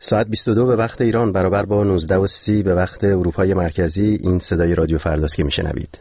ساعت 22 به وقت ایران برابر با 19:30 به وقت اروپای مرکزی. این صدای رادیو فرداست که میشنوید.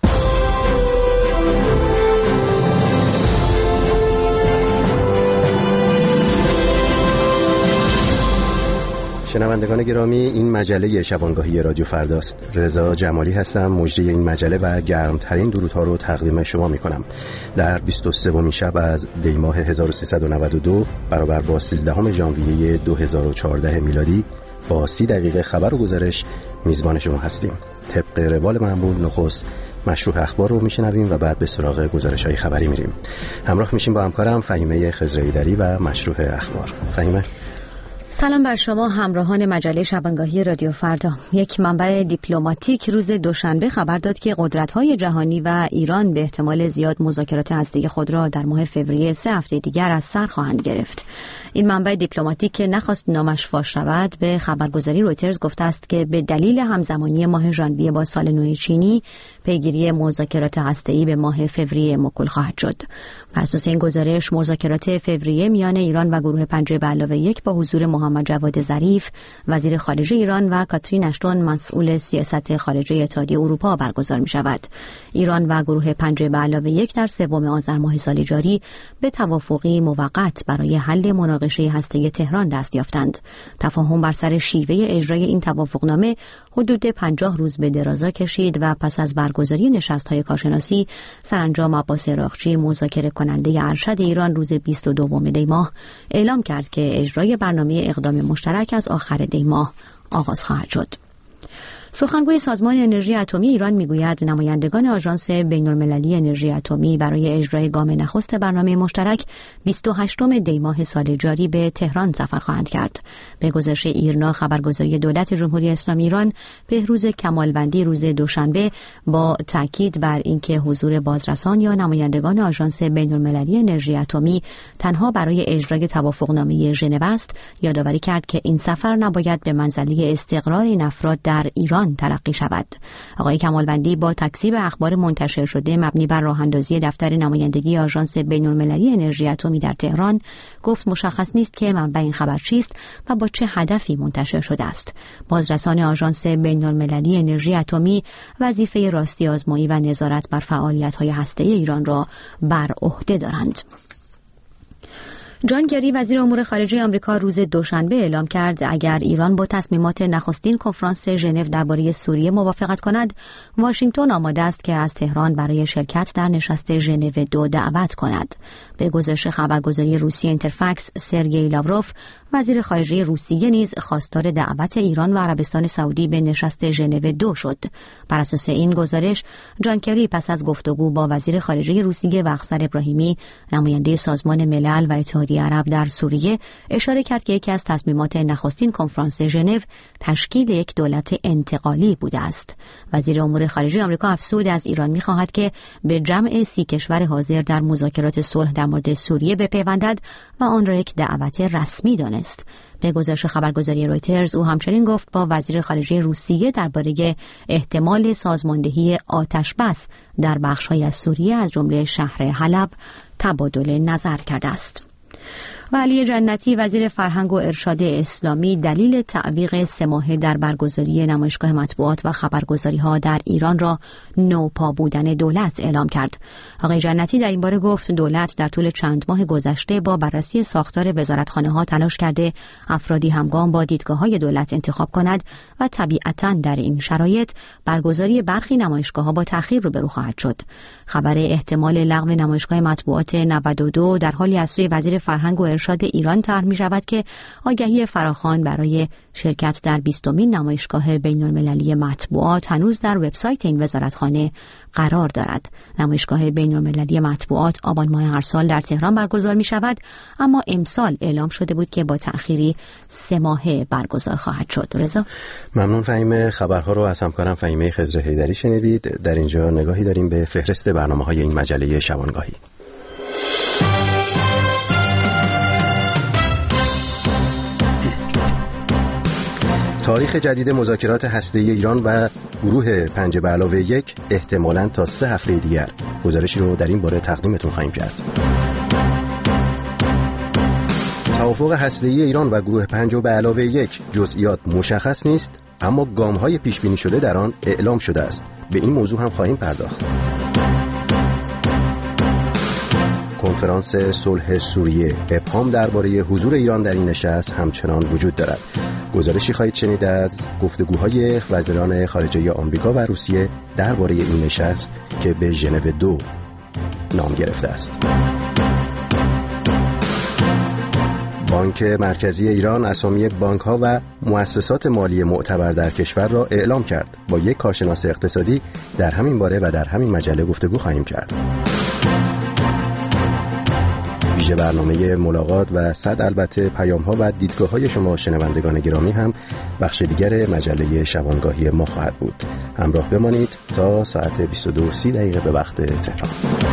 شنوندگان گرامی، این مجله شبانگاهی رادیو فرداست. رضا جمالی هستم، مجری این مجله و گرمترین درودها رو تقدیم شما میکنم. در 23مین شب از دی ماه 1392 برابر با 13 ژانویه 2014 میلادی با 30 دقیقه خبر و گزارش میزبان شما هستیم. طبق روال معمول نخست مشروح اخبار رو میشنویم و بعد به سراغ گزارش‌های خبری میریم. همراه میشیم با همکارم فهیمه خضرایی‌دری و مشروح اخبار. فهیمه، سلام بر شما همراهان مجله شبانگاهی رادیو فردا. یک منبع دیپلماتیک روز دوشنبه خبر داد که قدرت‌های جهانی و ایران به احتمال زیاد مذاکرات هسته‌ای خود را در ماه فوریه 3 هفته دیگر از سر خواهند گرفت. این منبع دیپلماتیک که نخواست نامش فاش شود به خبرگزاری رویترز گفته است که به دلیل همزمانی ماه ژانویه با سال نو چینی پیگیری مذاکرات هسته‌ای به ماه فوریه موکول خواهد شد. بر اساس این گزارش مذاکرات فوریه میان ایران و گروه 5+1 با حضور محمد جواد ظریف وزیر خارجه ایران و کاترین اشتون مسئول سیاست خارجه اتحادیه اروپا برگزار می شود. ایران و گروه 5+1 در 3 آذر ماه سال جاری به توافقی موقت برای حل مناقشه هسته‌ای تهران دست یافتند. تفاهم بر سر شیوه اجرای این توافقنامه حدود 50 روز به درازا کشید و پس از برگزاری نشست‌های کارشناسی سرانجام عباس عراقچی مذاکره کننده ارشد ایران روز 22 دی ماه اعلام کرد که اجرای برنامه اقدام مشترک از آخر دی ماه آغاز خواهد شد. سخنگوی سازمان انرژی اتمی ایران میگوید نمایندگان آژانس بین‌المللی انرژی اتمی برای اجرای گام نخست برنامه مشترک 28 دی ماه سال جاری به تهران سفر خواهند کرد. به گزارش ایرنا خبرگزاری دولت جمهوری اسلامی ایران بهروز کمالوندی روز دوشنبه با تاکید بر اینکه حضور بازرسان یا نمایندگان آژانس بین‌المللی انرژی اتمی تنها برای اجرای توافقنامه ژنو است، یادآوری کرد که این سفر نباید به منزله استقرار این افراد در ایران تلقی شود. آقای کمالوندی با تکذیب اخبار منتشر شده مبنی بر راه‌اندازی دفتر نمایندگی آژانس بین‌المللی انرژی اتمی در تهران گفت مشخص نیست که منبع این خبر چیست و با چه هدفی منتشر شده است. بازرسان آژانس بین‌المللی انرژی اتمی وظیفه راستی آزمایی و نظارت بر فعالیت‌های هسته‌ای ایران را بر عهده دارند. جان کری وزیر امور خارجه آمریکا روز دوشنبه اعلام کرد اگر ایران با تصمیمات نخستین کنفرانس ژنو درباره سوریه موافقت کند، واشنگتن آماده است که از تهران برای شرکت در نشست ژنو 2 دعوت کند. به گزارش خبرگزاری روسیه اینترفکس، سرگئی لاوروف وزیر خارجه روسیه نیز خواستار دعوت ایران و عربستان سعودی به نشست ژنو 2 شد. بر اساس این گزارش جان کری پس از گفتگو با وزیر خارجه روسیه و اخسر ابراهیمی نماینده سازمان ملل و اتحادیه عرب در سوریه اشاره کرد که یکی از تصمیمات نخستین کنفرانس ژنو تشکیل یک دولت انتقالی بوده است. وزیر امور خارجه آمریکا افزود از ایران می‌خواهد که به جمع 30 کشور حاضر در مذاکرات صلح در مورد سوریه بپیوندد و آن را یک دعوت رسمی دانست. به گزارش خبرگزاری رویترز او همچنین گفت با وزیر خارجه روسیه درباره احتمال سازماندهی آتش بس در بخش‌های از سوریه از جمله شهر حلب تبادل نظر کرده است. و علی جنتی وزیر فرهنگ و ارشاد اسلامی دلیل تعویق 3 ماهه در برگزاری نمایشگاه مطبوعات و خبرگزاری‌ها در ایران را نوپا بودن دولت اعلام کرد. آقای جنتی در این باره گفت دولت در طول چند ماه گذشته با بررسی ساختار وزارتخانه‌ها تلاش کرده افرادی همگام با دیدگاه‌های دولت انتخاب کند و طبیعتاً در این شرایط برگزاری برخی نمایشگاه‌ها با تأخیر روبرو خواهد شد. خبر احتمال لغو نمایشگاه مطبوعات 92 در حالی از سوی وزیر فرهنگ و ارشاد ایران طرح می‌شود که آگهی فراخوان برای شرکت در 20مین نمایشگاه بین‌المللی مطبوعات هنوز در وبسایت این وزارتخانه قرار دارد. نمایشگاه بین‌المللی مطبوعات آبان ماه هر سال در تهران برگزار می‌شود، اما امسال اعلام شده بود که با تأخیری 3 ماهه برگزار خواهد شد. رضا، ممنون فهیمه. خبرها رو از همکارم فهیمه خضرایی‌دری شنیدید. در اینجا نگاهی داریم به فهرست برنامه‌های این مجله شبانگاهی. تاریخ جدید مذاکرات هسته‌ای ایران و گروه 5+1 احتمالاً تا 3 هفته دیگر. گزارشی رو در این باره تقدیمتون خواهیم کرد. توافق هسته‌ای ایران و گروه 5 به علاوه 1 جزئیات مشخص نیست، اما گام‌های پیش‌بینی شده در آن اعلام شده است. به این موضوع هم خواهیم پرداخت. کنفرانس صلح سوریه، ابهام درباره حضور ایران در این نشست همچنان وجود دارد. گزارشی خواهید شنید از گفتگوهای وزیران خارجه آمریکا و روسیه درباره این نشست که به ژنو 2 نام گرفته است. بانک مرکزی ایران اسامی بانک‌ها و مؤسسات مالی معتبر در کشور را اعلام کرد. با یک کارشناس اقتصادی در همین باره و در همین مجله گفتگو خواهیم کرد. ویژه برنامه ملاقات و صد البته پیام‌ها و دیدگاه‌های شما شنوندگان گرامی هم بخش دیگر مجله شبانگاهی ما خواهد بود. همراه بمانید تا ساعت 22:30 به وقت تهران.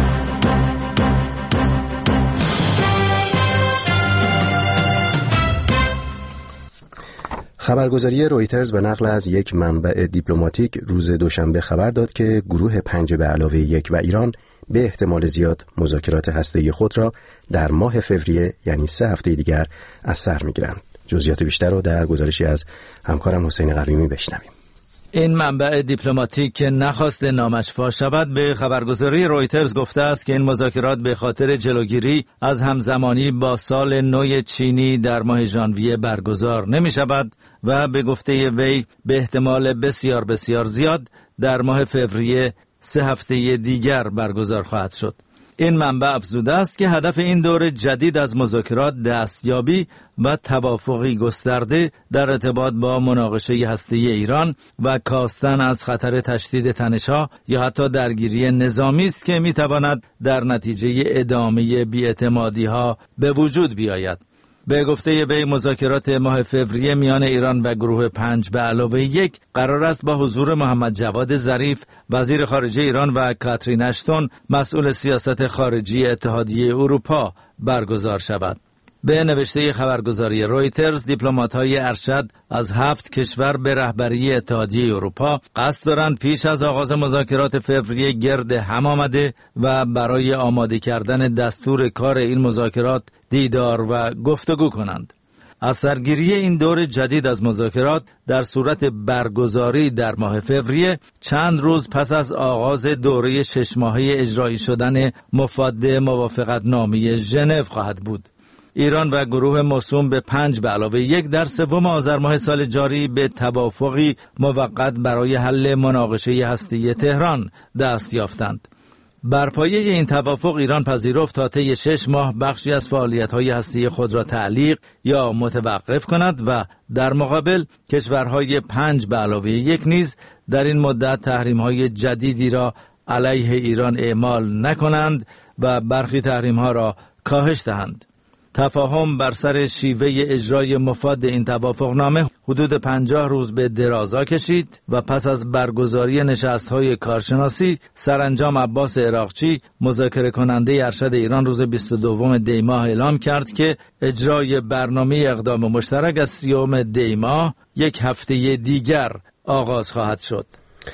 خبرگزاری رویترز به نقل از یک منبع دیپلماتیک روز دوشنبه خبر داد که گروه 5 به علاوه 1 و ایران به احتمال زیاد مذاکرات هسته‌ای خود را در ماه فوریه، یعنی 3 هفته دیگر، از سر می‌گیرند. جزئیات بیشتر رو در گزارشی از همکارم حسین قویمی بشنویم. این منبع دیپلماتیک که نخواست نامش فاش شود به خبرگزاری رویترز گفته است که این مذاکرات به خاطر جلوگیری از همزمانی با سال نو چینی در ماه ژانویه برگزار نمی شود و به گفته وی به احتمال بسیار بسیار زیاد در ماه فوریه 3 هفته دیگر برگزار خواهد شد. این منبع افزوده است که هدف این دور جدید از مذاکرات دستیابی و توافقی گسترده در ارتباط با مناقشه هسته‌ای ایران و کاستن از خطر تشدید تنش‌ها یا حتی درگیری نظامی است که می‌تواند در نتیجه ادامه بی‌اعتمادی‌ها به وجود بیاید. به گفته وی مذاکرات ماه فوریه میان ایران و گروه 5 به علاوه 1 قرار است با حضور محمد جواد ظریف وزیر خارجه ایران و کاترین اشتون مسئول سیاست خارجی اتحادیه اروپا برگزار شود. به نوشته خبرگزاری رویترز دیپلمات‌های ارشد از 7 کشور به رهبری اتحادیه اروپا قصد دارند پیش از آغاز مذاکرات فوریه گرد هم آمده و برای آماده کردن دستور کار این مذاکرات دیدار و گفتگو کنند. از سرگیری این دور جدید از مذاکرات در صورت برگزاری در ماه فوریه چند روز پس از آغاز دوره 6 ماهه اجرایی شدن مفاد موافقتنامه ژنو خواهد بود. ایران و گروه موسوم به 5 به علاوه 1 در 3 آذر ماه سال جاری به توافقی موقت برای حل مناقشه هسته‌ای تهران دست یافتند. بر پایه این توافق ایران پذیرفت تا طی 6 ماه بخشی از فعالیت‌های هسته‌ای خود را تعلیق یا متوقف کند و در مقابل کشورهای 5 به علاوه 1 نیز در این مدت تحریم‌های جدیدی را علیه ایران اعمال نکنند و برخی تحریم‌ها را کاهش دهند. تفاهم بر سر شیوه اجرای مفاد این توافقنامه حدود 50 روز به درازا کشید و پس از برگزاری نشست‌های کارشناسی سرانجام عباس عراقچی مذاکره کننده ارشد ایران روز 22 دی ماه اعلام کرد که اجرای برنامه اقدام مشترک از 30 دی ماه 1 هفته دیگر آغاز خواهد شد.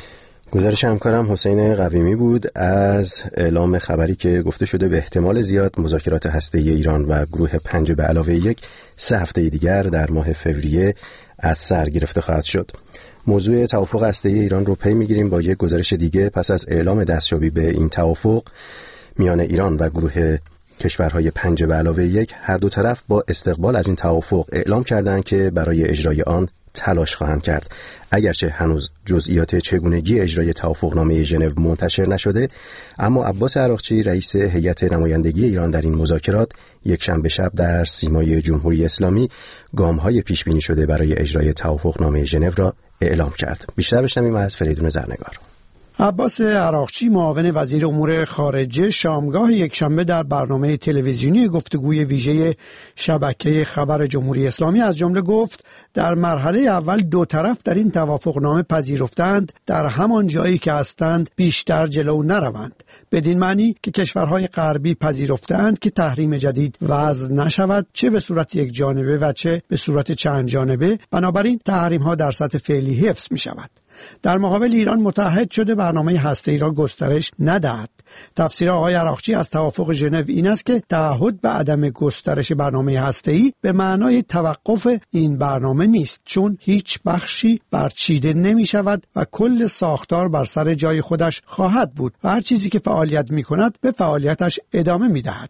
گزارش همکارم حسین قویمی بود از اعلام خبری که گفته شده به احتمال زیاد مذاکرات هسته‌ای ایران و گروه 5 به علاوه 1 3 هفته دیگر در ماه فوریه از سر گرفته خواهد شد. موضوع توافق هسته‌ای ایران رو پی می‌گیریم با یک گزارش دیگه. پس از اعلام دستیابی به این توافق میان ایران و گروه کشورهای 5 به علاوه 1 هر دو طرف با استقبال از این توافق اعلام کردند که برای اجرای آن تلاش خواهند کرد. اگرچه هنوز جزئیات چگونگی اجرای توافقنامه ژنو منتشر نشده، اما عباس عراقچی رئیس هیئت نمایندگی ایران در این مذاکرات یک شنبه شب در سیمای جمهوری اسلامی گام‌های پیش بینی شده برای اجرای توافقنامه ژنو را اعلام کرد. بیشتر بشنویم از فریدون زرنگار. عباس عراقچی معاون وزیر امور خارجه شامگاه یکشنبه در برنامه تلویزیونی گفتگوی ویژه شبکه خبر جمهوری اسلامی از جمله گفت در مرحله اول دو طرف در این توافقنامه پذیرفتند در همان جایی که هستند بیشتر جلو نروند، بدین معنی که کشورهای غربی پذیرفتند که تحریم جدید وضع نشود، چه به صورت یک جانبه و چه به صورت چند جانبه، بنابراین تحریم ها در سطح فعلی حفظ می شود. در مقابل ایران متعهد شده برنامه هسته‌ای را گسترش ندهد. تفسیر آقای عراقچی از توافق ژنو این است که تعهد به عدم گسترش برنامه هسته‌ای به معنای توقف این برنامه نیست، چون هیچ بخشی برچیده نمی شود و کل ساختار بر سر جای خودش خواهد بود و هر چیزی که فعالیت می کند به فعالیتش ادامه می دهد.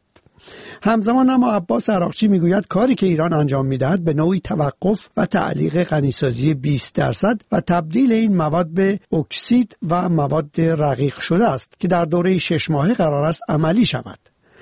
همزمان اما عباس عراقچی میگوید کاری که ایران انجام میدهد به نوعی توقف و تعلیق غنیسازی 20% و تبدیل این مواد به اکسید و مواد رقیق شده است که در دوره 6 ماهه قرار است عملی شود.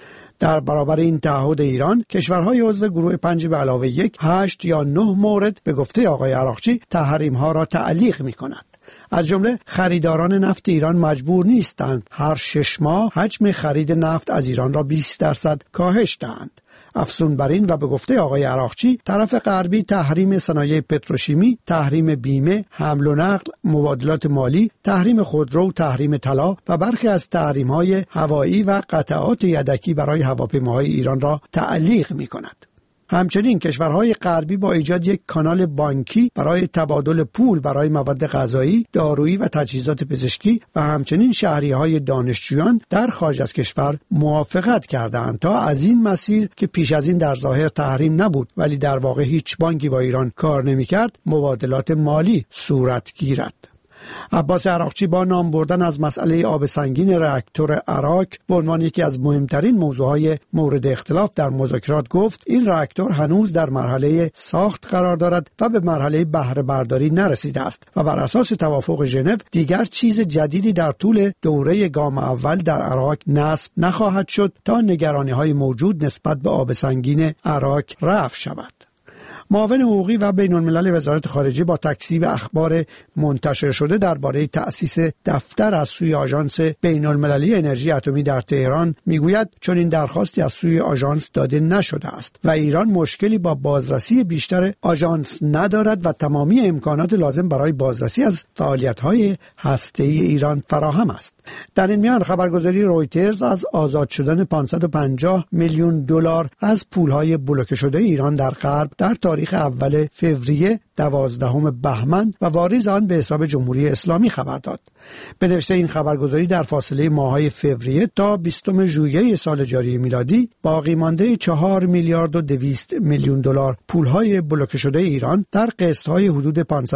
در برابر این تعهد ایران، کشورهای عضو گروه 5+1 8 یا 9 مورد به گفته آقای عراقچی تحریم‌ها را تعلیق می‌کند. از جمله خریداران نفت ایران مجبور نیستند هر 6 ماه حجم خرید نفت از ایران را 20% کاهش دهند. افزون بر این و به گفته آقای عراقچی، طرف غربی تحریم صنایع پتروشیمی، تحریم بیمه، حمل و نقل، مبادلات مالی، تحریم خودرو، تحریم طلا و برخی از تحریم‌های هوایی و قطعات یدکی برای هواپیماهای ایران را تعلیق می‌کند. همچنین کشورهای غربی با ایجاد یک کانال بانکی برای تبادل پول برای مواد غذایی، دارویی و تجهیزات پزشکی و همچنین شهریه‌های دانشجویان در خارج از کشور موافقت کردند تا از این مسیر که پیش از این در ظاهر تحریم نبود ولی در واقع هیچ بانکی با ایران کار نمی‌کرد، مبادلات مالی صورت گیرد. عباس عراقچی با نام بردن از مسئله آب سنگین راکتور اراک به عنوان یکی از مهمترین موضوعهای مورد اختلاف در مذاکرات گفت این راکتور هنوز در مرحله ساخت قرار دارد و به مرحله بهره برداری نرسیده است و بر اساس توافق ژنو دیگر چیز جدیدی در طول دوره گام اول در اراک نصب نخواهد شد تا نگرانی‌های موجود نسبت به آب سنگین اراک رفع شود. معاون حقوقی و بین‌الملل وزارت خارجه با تکذیب اخبار منتشر شده درباره تأسیس دفتر از سوی آژانس بین‌المللی انرژی اتمی در تهران میگوید چون این درخواستی از سوی آژانس داده نشده است و ایران مشکلی با بازرسی بیشتر آژانس ندارد و تمامی امکانات لازم برای بازرسی از فعالیت‌های هسته‌ای ایران فراهم است. در این میان خبرگزاری رویترز از آزاد شدن 550 میلیون دلار از پول‌های بلوکه شده ایران در غرب در تاریخ اول فوریه 12 بهمن و واریز آن به حساب جمهوری اسلامی خبر داد. به نوشته این خبرگزاری در فاصله ماه‌های فوریه تا 20 ژوئیه سال جاری میلادی باقی مانده 4 میلیارد و 200 میلیون دلار پول‌های بلوکه شده ایران در قسط‌های حدود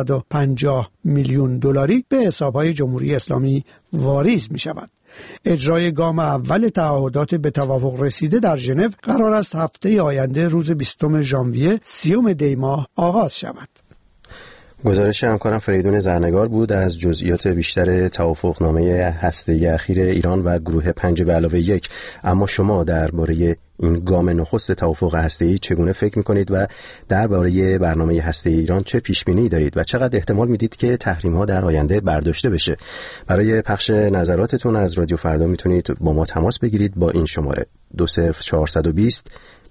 550 میلیون دلاری به حساب‌های جمهوری اسلامی واریز می‌شود. اجرای گام اول تعهدات به توافق رسیده در ژنو قرار است هفته آینده روز 20 ژانویه 30 دی ماه آغاز شود. گزارش همکارم فریدون زرنگار بود از جزئیات بیشتر توافقنامه هسته‌ای اخیر ایران و گروه 5+1. اما شما درباره این گام نخست توافق هسته‌ای چگونه فکر می‌کنید و درباره برنامه هسته‌ای ایران چه پیش‌بینی دارید و چقدر احتمال میدید که تحریم‌ها در آینده برداشته بشه؟ برای پخش نظراتتون از رادیو فردا میتونید با ما تماس بگیرید با این شماره 20420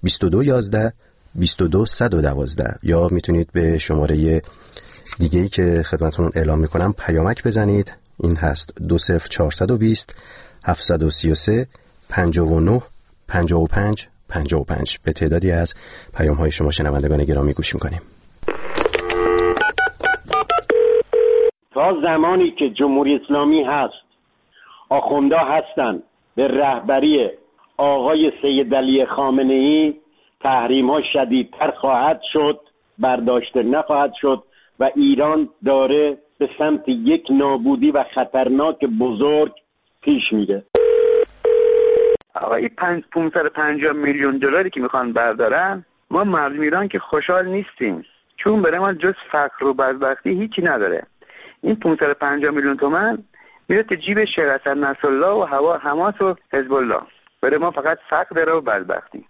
2211 22112 یا میتونید به شماره دیگه‌ای که خدمتتون اعلام میکنم پیامک بزنید. این هست 20420 733 59 55 55. به تعدادی از پیام‌های شما شنوندگان گرامی گوش میکنیم. تا زمانی که جمهوری اسلامی هست، آخوندا هستن، به رهبری آقای سید علی خامنه‌ای تحریم‌ها شدیدتر خواهد شد، برداشته نخواهد شد و ایران داره به سمت یک نابودی و خطرناک بزرگ پیش میره. آقای 550 میلیون دلاری که میخوان بردارن، ما مردم ایران که خوشحال نیستیم، چون برای ما جز فقر و بدبختی هیچی نداره. این 550 میلیون تومان میره تو جیب شیخ حسن نصرالله و حماس و حزب الله. برای ما فقط فقر داره و بدبختی.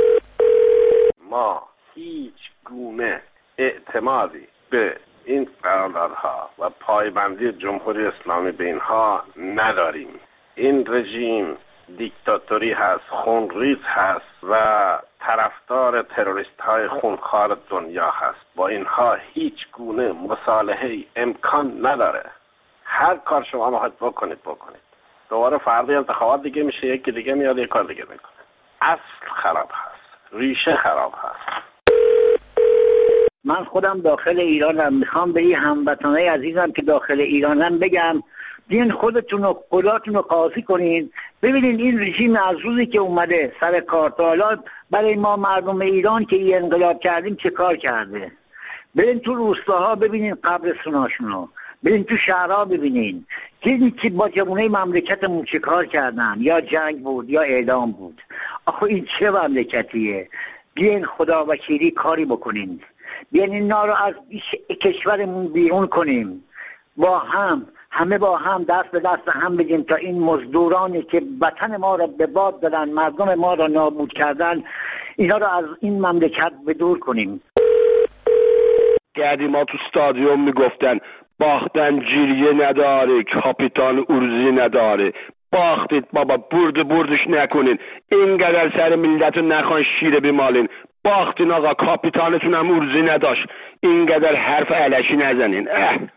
ما هیچ گونه اعتمادی به این قراردادها و پایبندی جمهوری اسلامی به اینها نداریم. این رژیم دیکتاتوری هست، خونریز هست و طرفدار تروریست های خونخوار دنیا هست. با اینها هیچ گونه مصالحه امکان نداره. هر کار شما میخواید بکنید. دوباره فردا انتخابات دیگه میشه، یکی دیگه میاد یک کار دیگه میکنه. اصل خراب هست، ریشه خراب هست. من من خودم داخل ایرانم، میخوام به این هموطنای عزیزم که داخل ایرانم بگم بیاین خودتون و خداتون رو قاضی کنین، ببینین این رژیم از روزی که اومده سر کار تا حالا برای ما مردم ایران که این انقلاب کردیم چه کار کرده. برین تو روستاها ببینین قبرستوناشونو، برین تو شهرها ببینین که با جوانای مملکتمون چه کار کردن، یا جنگ بود یا اعدام بود. آخه این چه مملکتیه؟ بیاین خدا وکیلی کاری بکنین، بیاین اینا رو از کشورمون بیرون کنیم، با همه با هم دست به دست هم بدیم تا این مزدورانی که وطن ما را به باد دادن، مردم ما را نابود کردن، اینا رو از این مملکت به دور کنیم. ما تو استادیوم میگفتن باختن جیریه نداره، کاپیتان ارزی نداره. باختید بابا، بردش نکنین، اینقدر سر ملت رو نخوان شیره بمالین. باختین آقا، کاپیتانتون هم ارزی نداشت، اینقدر حرف علشی نزنین.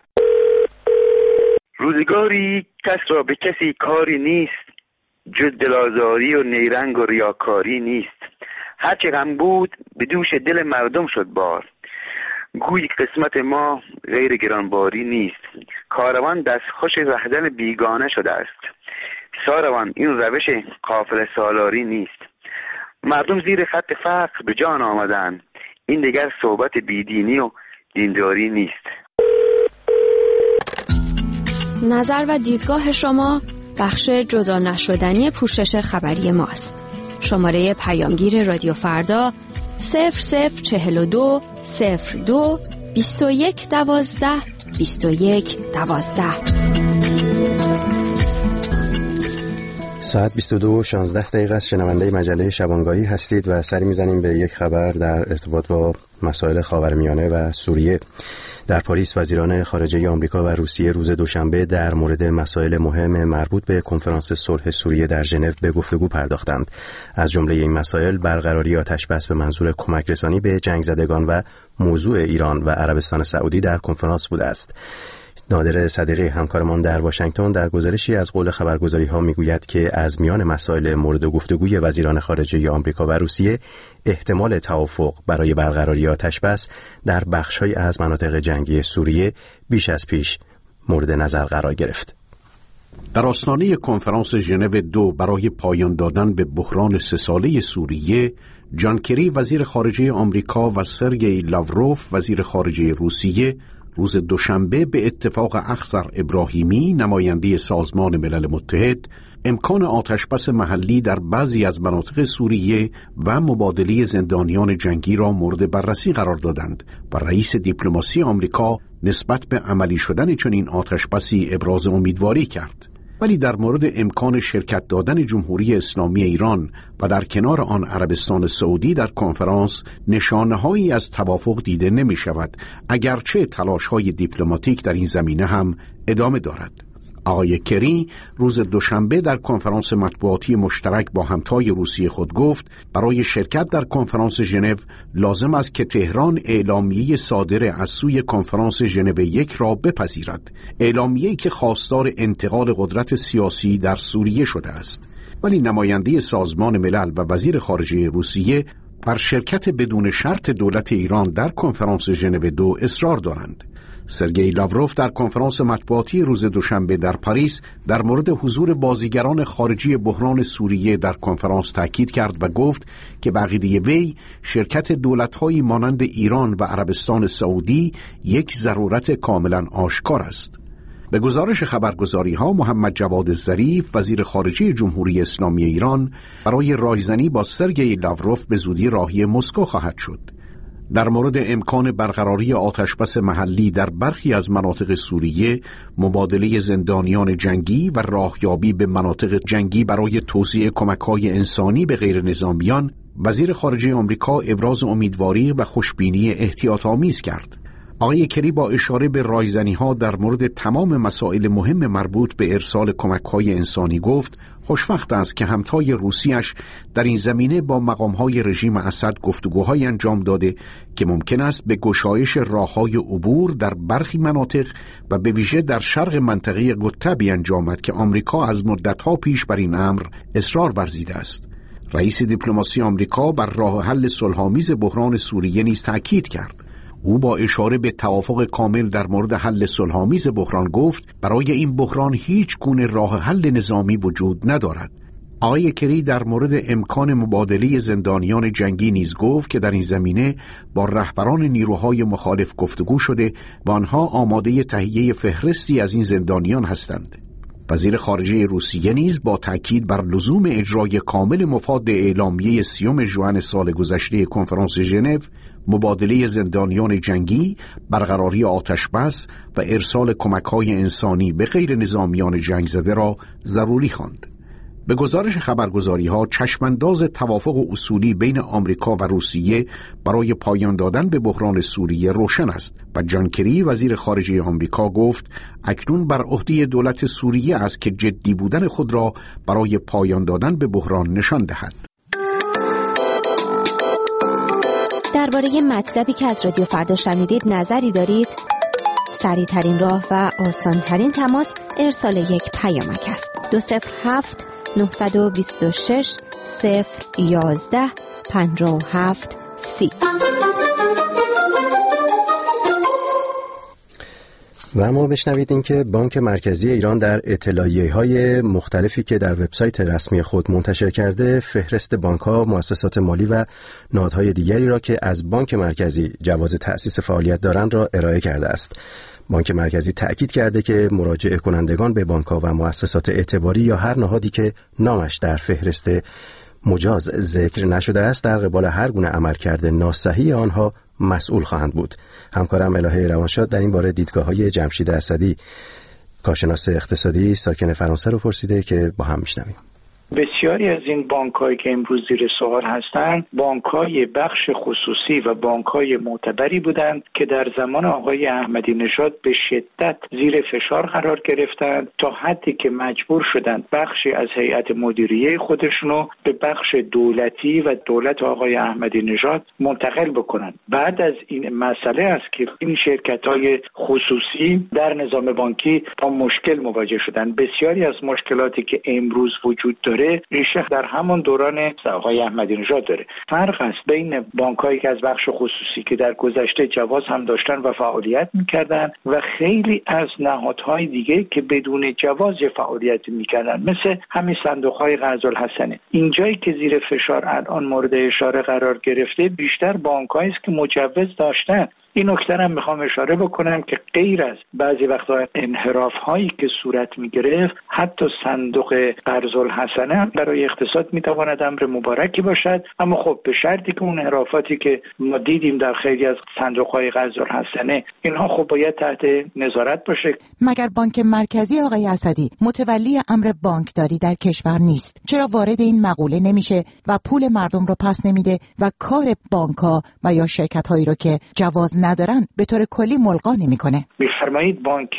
روزگاری کس را به کسی کاری نیست، جز دلازاری و نیرنگ و ریاکاری نیست. هرچه غم بود به دوش دل مردم شد بار، گوی قسمت ما غیر گرانباری نیست. کاروان دست خوش رهدن بیگانه شده است، ساروان این روش قافله سالاری نیست. مردم زیر خط فقر به جان آمدن، این دیگر صحبت بیدینی و دینداری نیست. نظر و دیدگاه شما بخش جدا نشدنی پوشش خبری ماست. شماره پیامگیر رادیو فردا 0042 02 21 12 21 12. ساعت 22:16 است. شنونده مجله شبانگاهی هستید و سری میزنیم به یک خبر در ارتباط با مسائل خاورمیانه و سوریه. در پاریس وزیران خارجه آمریکا و روسیه روز دوشنبه در مورد مسائل مهم مربوط به کنفرانس صلح سوریه در ژنو به گفتگو پرداختند. از جمله این مسائل برقراری آتش‌بس به منظور کمک رسانی به جنگ زدگان و موضوع ایران و عربستان سعودی در کنفرانس بوده است. نادر صدیقی همکارمان در واشنگتن در گزارشی از قول خبرگزاری‌ها میگوید که از میان مسائل مورد گفتگوی وزیران خارجه آمریکا و روسیه احتمال توافق برای برقراری آتش‌بس در بخش‌های از مناطق جنگی سوریه بیش از پیش مورد نظر قرار گرفت. در آستانه کنفرانس ژنو 2 برای پایان دادن به بحران 3 ساله سوریه، جان کری وزیر خارجه آمریکا و سرگئی لاوروف وزیر خارجه روسیه روز دوشنبه به اتفاق اخضر ابراهیمی نماینده سازمان ملل متحد امکان آتشبس محلی در بعضی از مناطق سوریه و مبادله زندانیان جنگی را مورد بررسی قرار دادند و رئیس دیپلماسی آمریکا نسبت به عملی شدن چنین آتشبسی ابراز امیدواری کرد. ولی در مورد امکان شرکت دادن جمهوری اسلامی ایران و در کنار آن عربستان سعودی در کنفرانس نشانه‌هایی از توافق دیده نمی شود، اگرچه تلاش‌های دیپلماتیک در این زمینه هم ادامه دارد. آقای کری روز دوشنبه در کنفرانس مطبوعاتی مشترک با همتای روسیه خود گفت برای شرکت در کنفرانس ژنو لازم است که تهران اعلامیه صادره از سوی کنفرانس ژنو 1 را بپذیرد، اعلامیه‌ای که خواستار انتقال قدرت سیاسی در سوریه شده است. ولی نماینده سازمان ملل و وزیر خارجه روسیه بر شرکت بدون شرط دولت ایران در کنفرانس ژنو 2 اصرار دارند. سرگئی لاوروف در کنفرانس مطبوعاتی روز دوشنبه در پاریس در مورد حضور بازیگران خارجی بحران سوریه در کنفرانس تاکید کرد و گفت که به عقیده وی شرکت دولت‌هایی مانند ایران و عربستان سعودی یک ضرورت کاملا آشکار است. به گزارش خبرگزاری‌ها محمد جواد ظریف وزیر خارجه جمهوری اسلامی ایران برای رایزنی با سرگئی لاوروف به زودی راهی مسکو خواهد شد. در مورد امکان برقراری آتشبس محلی در برخی از مناطق سوریه، مبادله زندانیان جنگی و راهیابی به مناطق جنگی برای توزیع کمک‌های انسانی به غیر نظامیان، وزیر خارجه آمریکا ابراز امیدواری و خوشبینی احتیاط‌آمیز کرد. آقای کری با اشاره به رایزنی‌ها در مورد تمام مسائل مهم مربوط به ارسال کمک‌های انسانی گفت خوشوقت است که همتای روسیش در این زمینه با مقام‌های رژیم اسد گفتگوهای انجام داده که ممکن است به گشایش راه‌های عبور در برخی مناطق و به ویژه در شرق منطقه قطب بیانجامد که آمریکا از مدت‌ها پیش بر این امر اصرار ورزیده است. رئیس دیپلماسی آمریکا بر راه حل صلح‌آمیز بحران سوریه نیز تأکید کرد. او با اشاره به توافق کامل در مورد حل صلح‌آمیز بحران گفت برای این بحران هیچ گونه راه حل نظامی وجود ندارد. آقای کری در مورد امکان مبادله زندانیان جنگی نیز گفت که در این زمینه با رهبران نیروهای مخالف گفتگو شده و آنها آماده تهیه فهرستی از این زندانیان هستند. وزیر خارجه روسیه نیز با تأکید بر لزوم اجرای کامل مفاد اعلامیه 30 ژوئن سال گذشته کنفرانس ژنو، مبادله زندانیان جنگی، برقراری آتشبس و ارسال کمک‌های انسانی به غیر نظامیان جنگ زده را ضروری خواند. به گزارش خبرگزاری‌ها چشمانداز توافق اصولی بین آمریکا و روسیه برای پایان دادن به بحران سوریه روشن است و جان کری وزیر خارجه آمریکا گفت اکنون بر عهده دولت سوریه است که جدی بودن خود را برای پایان دادن به بحران نشان دهد. درباره مطلبی که از رادیو فردا شنیدید نظری دارید؟ سریع ترین راه و آسان ترین تماس ارسال یک پیامک است. 207 926 011 57 30. و اما بشنوید این که بانک مرکزی ایران در اطلاعیه‌های مختلفی که در وبسایت رسمی خود منتشر کرده فهرست بانک‌ها، مؤسسات مالی و نهادهای دیگری را که از بانک مرکزی جواز تأسیس فعالیت دارند را ارائه کرده است. بانک مرکزی تأکید کرده که مراجعه کنندگان به بانک‌ها و مؤسسات اعتباری یا هر نهادی که نامش در فهرست مجاز ذکر نشده است در قبال هر گونه عملکرد ناصحیح آنها مسئول خواهند بود. همکارم الهه روانشاد در این باره دیدگاه‌های جمشید اسدی، کارشناس اقتصادی ساکن فرانسه رو پرسیده که با هم میشنویم. بسیاری از این بانک‌هایی که امروز زیر سوال هستند بانک‌های بخش خصوصی و بانک‌های معتبری بودند که در زمان آقای احمدی نژاد به شدت زیر فشار قرار گرفتند تا حدی که مجبور شدند بخشی از هیئت مدیریه خودشونو به بخش دولتی و دولت آقای احمدی نژاد منتقل بکنند. بعد از این مسئله است که این شرکت‌های خصوصی در نظام بانکی با مشکل مواجه شدند. بسیاری از مشکلاتی که امروز وجود داره ریشه در همون دوران آقای احمدی نژاد داره. فرق است بین بانک‌هایی که از بخش خصوصی که در گذشته جواز هم داشتن و فعالیت می‌کردن و خیلی از نهادهای دیگه که بدون جواز فعالیت می‌کردن، مثل همین صندوق‌های قرض‌الحسنه. اینجایی که زیر فشار الان مورد اشاره قرار گرفته بیشتر بانک‌هایی است که مجوز داشتن. این نکته هم میخوام اشاره بکنم که غیر از بعضی وقتا انحراف هایی که صورت میگرفت، حتی صندوق قرض‌الحسنه برای اقتصاد میتواند امر مبارکی باشد، اما خب به شرطی که اون انحرافاتی که ما دیدیم در خیلی از صندوق های قرض‌الحسنه اینها خب باید تحت نظارت باشه. مگر بانک مرکزی آقای اسدی متولی امر بانکداری در کشور نیست؟ چرا وارد این مقوله نمیشه و پول مردم رو پس نمیده و کار بانک‌ها و یا شرکت‌هایی رو که جواز ندارن به طور کلی ملغا نمیکنه؟ میفرمایید بانک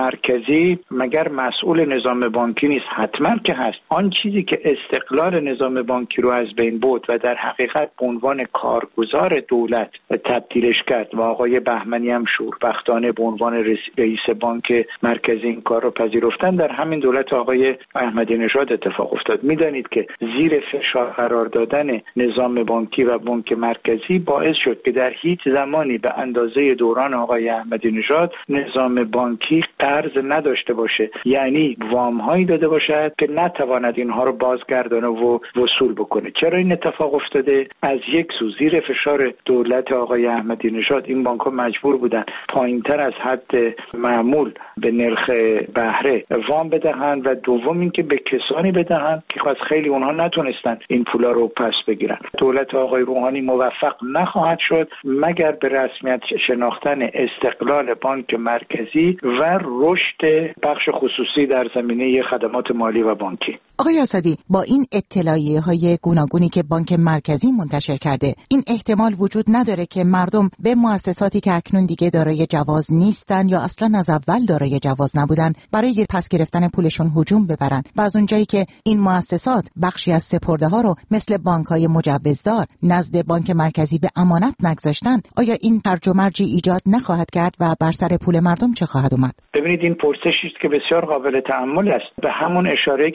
مرکزی مگر مسئول نظام بانکی نیست؟ حتما که هست. آن چیزی که استقلال نظام بانکی رو از بین برد و در حقیقت به عنوان کارگزار دولت تبدیلش کرد و آقای بهمنی هم شوربختانه به عنوان رئیس بانک مرکزی این کار رو پذیرفتن، در همین دولت آقای احمدی نژاد اتفاق افتاد. میدانید که زیر فشار قرار دادن نظام بانکی و بانک مرکزی باعث شد که در هیچ زمانی به اندازه دوران آقای احمدی نژاد نظام بانکی قرض نداشته باشه، یعنی وام هایی داده باشد که نتواند اینها رو بازگردانه و وصول بکنه. چرا این اتفاق افتاده؟ از یک سو زیر فشار دولت آقای احمدی نژاد این بانک ها مجبور بودن پایینتر از حد معمول به نرخ بهره وام بدهند و دوم اینکه به کسانی بدهند که از خیلی اونها نتونستن این پولا رو پس بگیرن. دولت آقای روحانی موفق نخواهد شد مگر به رسمیت شناختن استقلال بانک مرکزی و رشد بخش خصوصی در زمینه خدمات مالی و بانکی. آقای اسدی، با این اطلاعیه‌های گوناگونی که بانک مرکزی منتشر کرده، این احتمال وجود نداره که مردم به مؤسساتی که اکنون دیگه دارای جواز نیستن یا اصلا از اول دارای جواز نبودن برای پس گرفتن پولشون هجوم ببرن و از اونجایی که این مؤسسات بخشی از سپرده‌ها رو مثل بانک‌های مجوزدار نزد بانک مرکزی به امانت نگذاشتن، آیا این هرج و مرجی ایجاد نخواهد کرد و بر سر پول مردم چه خواهد اومد؟ ببینید این پرسشی است که بسیار قابل تأمل است. به همون اشاره‌ای که خدمت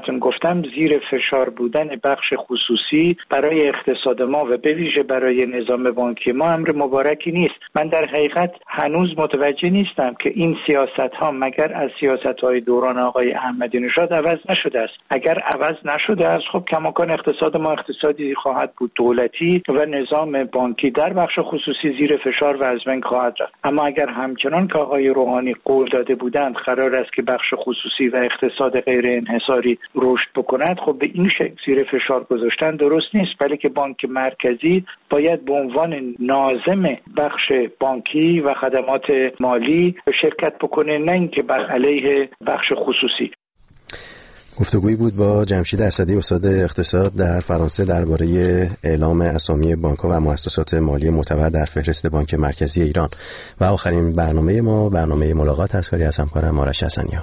خدمتتون گفتم زیر فشار بودن بخش خصوصی برای اقتصاد ما و به ویژه برای نظام بانکی ما امر مبارکی نیست. من در حقیقت هنوز متوجه نیستم که این سیاست‌ها مگر از سیاست‌های دوران آقای احمدی نژاد عوض نشده است. اگر عوض نشده است خب کماکان اقتصاد ما اقتصادی خواهد بود دولتی و نظام بانکی در بخش خصوصی زیر فشار و از بین خواهد رفت. اما اگر همچنان که آقای روحانی قول داده بودند قرار است که بخش خصوصی و اقتصاد غیر انحصاری رشد بکند، خب به این شکل زیر فشار گذاشتن درست نیست، بلکه بانک مرکزی باید به عنوان ناظم بخش بانکی و خدمات مالی شرکت بکنه، نه اینکه بر علیه بخش خصوصی. گفتگویی بود با جمشید اسدی استاد اقتصاد در فرانسه درباره اعلام اسامی بانک‌ها و مؤسسات مالی معتبر در فهرست بانک مرکزی ایران. و آخرین برنامه ما برنامه ملاقات است، کاری از همکارم آرش حسنی‌ها.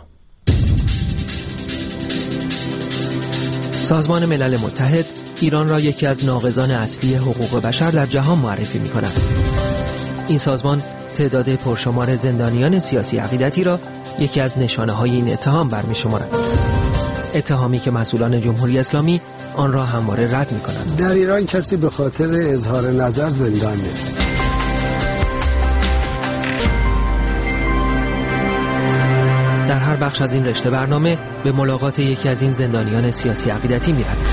سازمان ملل متحد ایران را یکی از ناقضان اصلی حقوق بشر در جهان معرفی می‌کند. این سازمان تعداد پرشمار زندانیان سیاسی عقیدتی را یکی از نشانه‌های این اتهام برمی‌شمارد. اتهامی که مسئولان جمهوری اسلامی آن را همواره رد می‌کنند. در ایران کسی به خاطر اظهار نظر زندان نیست. در هر بخش از این رشته برنامه به ملاقات یکی از این زندانیان سیاسی عقیدتی می‌رویم.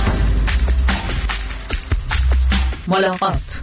ملاقات.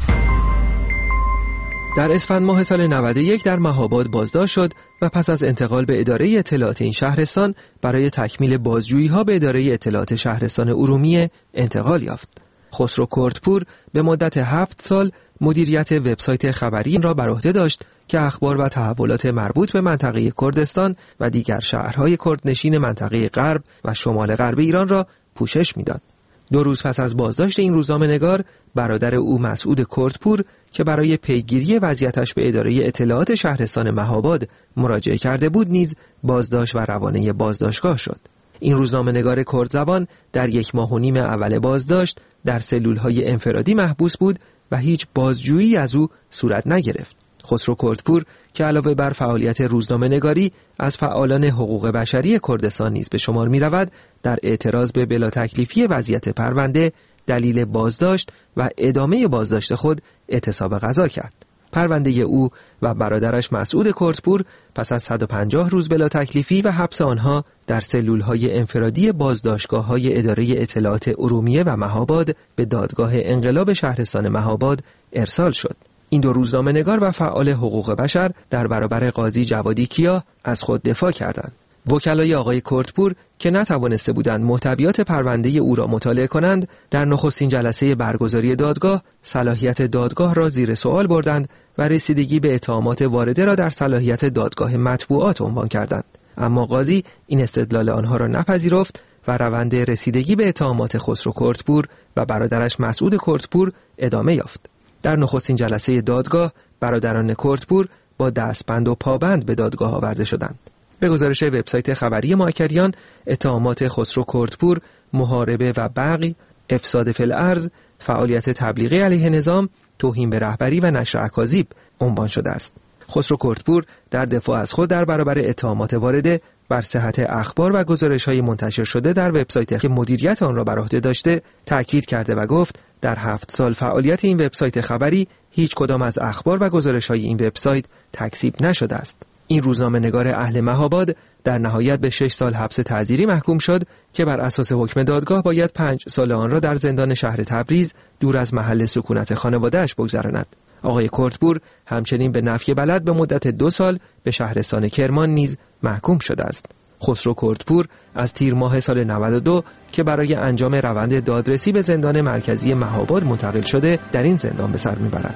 در اسفند ماه سال 91 در مهاباد بازداشت شد و پس از انتقال به اداره اطلاعات این شهرستان برای تکمیل بازجویی‌ها به اداره اطلاعات شهرستان ارومیه انتقال یافت. خسرو کردپور به مدت 7 سال مدیریت وبسایت خبری را بر عهده داشت که اخبار و تحولات مربوط به منطقه کردستان و دیگر شهرهای کردنشین منطقه غرب و شمال غرب ایران را پوشش می‌داد. 2 روز پس از بازداشت این روزنامه‌نگار، برادر او مسعود کردپور که برای پیگیری وضعیتش به اداره اطلاعات شهرستان مهاباد مراجعه کرده بود نیز بازداشت و روانه بازداشتگاه شد. این روزنامه‌نگار کرد زبان در 1.5 ماه اول بازداشت در سلول‌های انفرادی محبوس بود و هیچ بازجویی از او صورت نگرفت. خسرو کردپور که علاوه بر فعالیت روزنامه‌نگاری از فعالان حقوق بشری کردستان نیز به شمار می‌رود، در اعتراض به بلا تکلیفی وضعیت پرونده دلیل بازداشت و ادامه بازداشت خود اعتصاب غذا کرد. پرونده او و برادرش مسعود کردپور پس از 150 روز بلا تکلیفی و حبس آنها در سلول‌های انفرادی بازداشتگاه‌های اداره اطلاعات ارومیه و مهاباد به دادگاه انقلاب شهرستان مهاباد ارسال شد. این 2 روزنامه‌نگار و فعال حقوق بشر در برابر قاضی جوادی کیا از خود دفاع کردند. وکلای آقای کردپور که نتوانسته بودند محتویات پرونده او را مطالعه کنند، در نخستین جلسه برگزاری دادگاه صلاحیت دادگاه را زیر سوال بردند و رسیدگی به اتهامات وارده را در صلاحیت دادگاه مطبوعات عنوان کردند. اما قاضی این استدلال آنها را نپذیرفت و روند رسیدگی به اتهامات خسرو کردپور و برادرش مسعود کردپور ادامه یافت. در نخستین جلسه دادگاه برادران کردپور با دستبند و پابند به دادگاه آورده شدند. به گزارش وبسایت خبری ماکریان، اتهامات خسرو کردپور محاربه و بغی، افساد فی الارض، فعالیت تبلیغی علیه نظام، توهین به رهبری و نشر اکاذیب عنوان شده است. خسرو کردپور در دفاع از خود در برابر اتهامات وارده بر صحت اخبار و گزارش‌های منتشر شده در وبسایت که مدیریت آن را بر عهده داشته تاکید کرده و گفت در 7 سال فعالیت این وبسایت خبری هیچ کدام از اخبار و گزارش‌های این وبسایت تکذیب نشده است. این روزنامه‌نگار اهل مهاباد در نهایت به 6 سال حبس تعزیری محکوم شد که بر اساس حکم دادگاه باید 5 سال آن را در زندان شهر تبریز دور از محل سکونت خانواده‌اش بگذراند. آقای کردپور همچنین به نفی بلد به مدت 2 سال به شهرستان کرمان نیز محکوم شده است. خسرو کردپور از تیر ماه سال 92 که برای انجام روند دادرسی به زندان مرکزی مهاباد منتقل شده در این زندان به سر میبرد.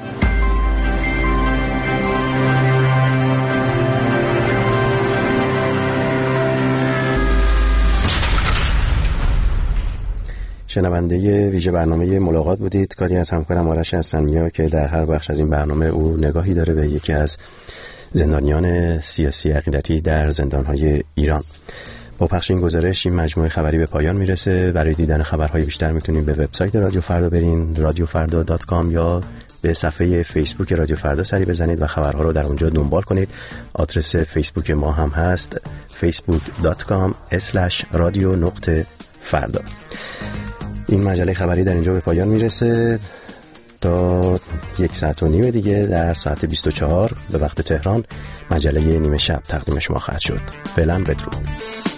شنونده ویژه برنامه ملاقات بودید. کاری از همکارم آرش حسنی‌ها که در هر بخش از این برنامه او نگاهی داره به یکی از زندانیان سیاسی عقیدتی در زندان‌های ایران. با پخش این گزارش این مجموعه خبری به پایان میرسه. برای دیدن خبرهای بیشتر میتونید به وبسایت رادیو فردا برین، radiofarda.com، یا به صفحه فیسبوک رادیو فردا سری بزنید و خبرها رو در اونجا دنبال کنید. آدرس فیسبوک ما هم هست facebook.com/radio فردا. این مجله خبری در اینجا به پایان میرسه. تا 1 ساعت و نیم دیگه در ساعت 24 به وقت تهران مجله نیمه شب تقدیم شما خواهد شد. فعلا بدرود.